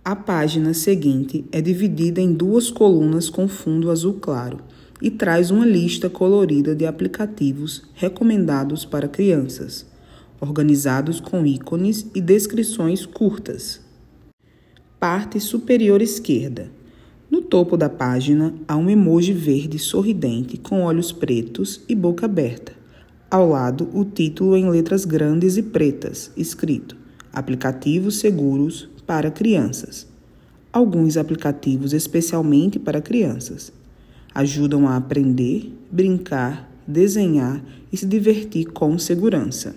A página seguinte é dividida em 2 colunas com fundo azul claro e traz uma lista colorida de aplicativos recomendados para crianças, organizados com ícones e descrições curtas. Parte superior esquerda. No topo da página há um emoji verde sorridente com olhos pretos e boca aberta. Ao lado, o título em letras grandes e pretas, escrito Aplicativos seguros para crianças. Alguns aplicativos especialmente para crianças ajudam a aprender, brincar, desenhar e se divertir com segurança.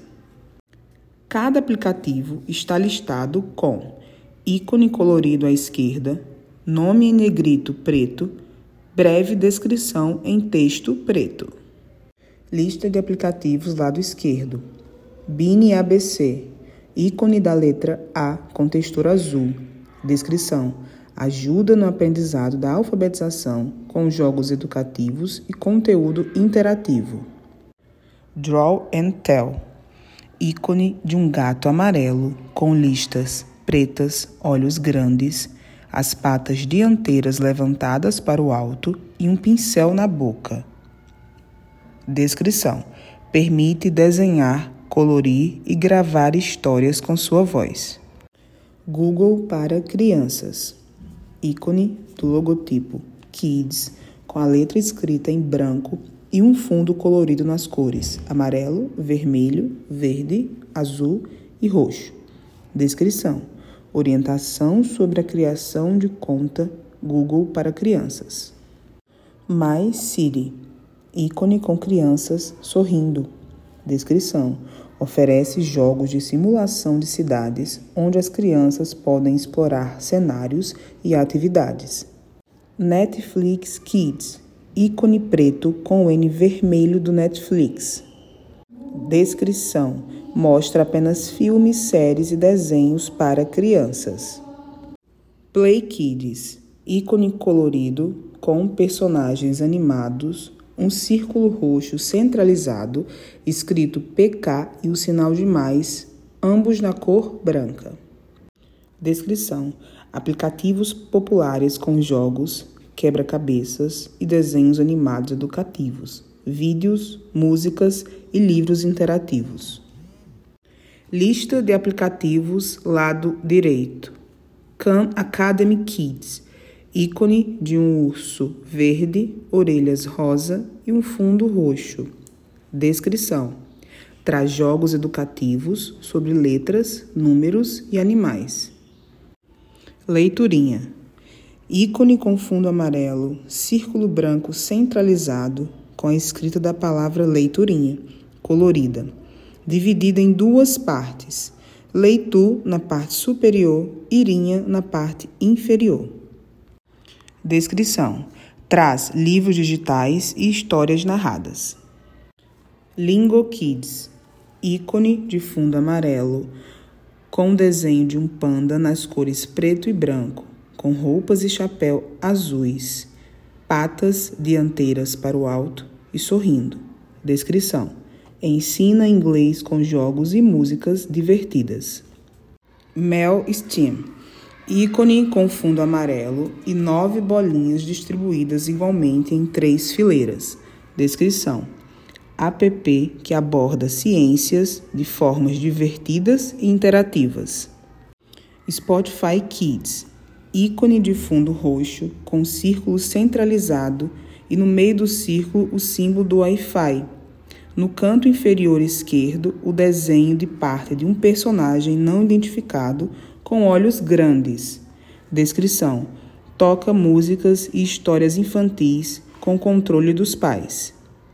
Cada aplicativo está listado com ícone colorido à esquerda, nome em negrito preto, breve descrição em texto preto. Lista de aplicativos lado esquerdo. Bini ABC, ícone da letra A com textura azul. Descrição: ajuda no aprendizado da alfabetização com jogos educativos e conteúdo interativo. Draw and Tell, ícone de um gato amarelo com listas pretas, olhos grandes, as patas dianteiras levantadas para o alto e um pincel na boca. Descrição: permite desenhar, colorir e gravar histórias com sua voz. Google para crianças. Ícone do logotipo Kids, com a letra escrita em branco e um fundo colorido nas cores amarelo, vermelho, verde, azul e roxo. Descrição: orientação sobre a criação de conta Google para crianças. My City, ícone com crianças sorrindo. Descrição: oferece jogos de simulação de cidades onde as crianças podem explorar cenários e atividades. Netflix Kids, ícone preto com o N vermelho do Netflix. Descrição: mostra apenas filmes, séries e desenhos para crianças. Play Kids, ícone colorido com personagens animados, um círculo roxo centralizado, escrito PK e o sinal de mais, ambos na cor branca. Descrição: aplicativos populares com jogos, quebra-cabeças e desenhos animados educativos, vídeos, músicas e livros interativos. Lista de aplicativos lado direito. Khan Academy Kids, ícone de um urso verde, orelhas rosa e um fundo roxo. Descrição: traz jogos educativos sobre letras, números e animais. Leiturinha, ícone com fundo amarelo, círculo branco centralizado com a escrita da palavra leiturinha, colorida, dividida em 2 partes, leitu na parte superior, irinha na parte inferior. Descrição: traz livros digitais e histórias narradas. Lingo Kids, ícone de fundo amarelo, com desenho de um panda nas cores preto e branco, com roupas e chapéu azuis, patas dianteiras para o alto e sorrindo. Descrição: ensina inglês com jogos e músicas divertidas. Mel Steam, ícone com fundo amarelo e 9 bolinhas distribuídas igualmente em 3 fileiras. Descrição: app que aborda ciências de formas divertidas e interativas. Spotify Kids, ícone de fundo roxo com círculo centralizado e no meio do círculo o símbolo do Wi-Fi. No canto inferior esquerdo, o desenho de parte de um personagem não identificado com olhos grandes. Descrição: toca músicas e histórias infantis com controle dos pais.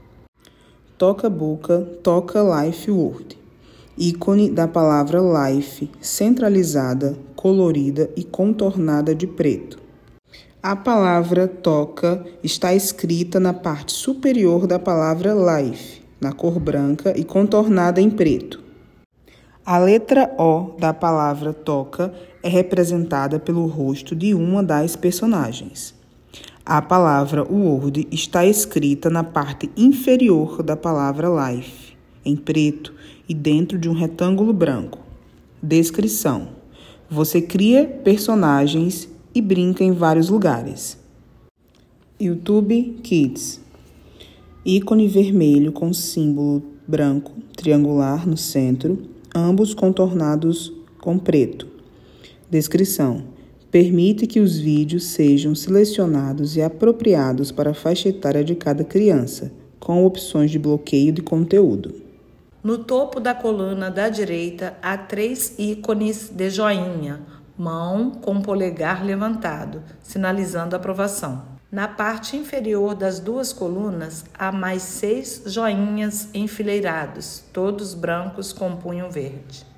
Toca Boca, Toca Life Word, ícone da palavra life, centralizada, colorida e contornada de preto. A palavra toca está escrita na parte superior da palavra life, na cor branca e contornada em preto. A letra O da palavra toca é representada pelo rosto de uma das personagens. A palavra Word está escrita na parte inferior da palavra life, em preto e dentro de um retângulo branco. Descrição: Você cria personagens e brinca em vários lugares. YouTube Kids. Ícone vermelho com símbolo branco triangular no centro, ambos contornados com preto. Descrição: permite que os vídeos sejam selecionados e apropriados para a faixa etária de cada criança, com opções de bloqueio de conteúdo. No topo da coluna da direita há 3 ícones de joinha, mão com polegar levantado, sinalizando aprovação. Na parte inferior das 2 colunas há mais 6 joinhas enfileirados, todos brancos com punho verde.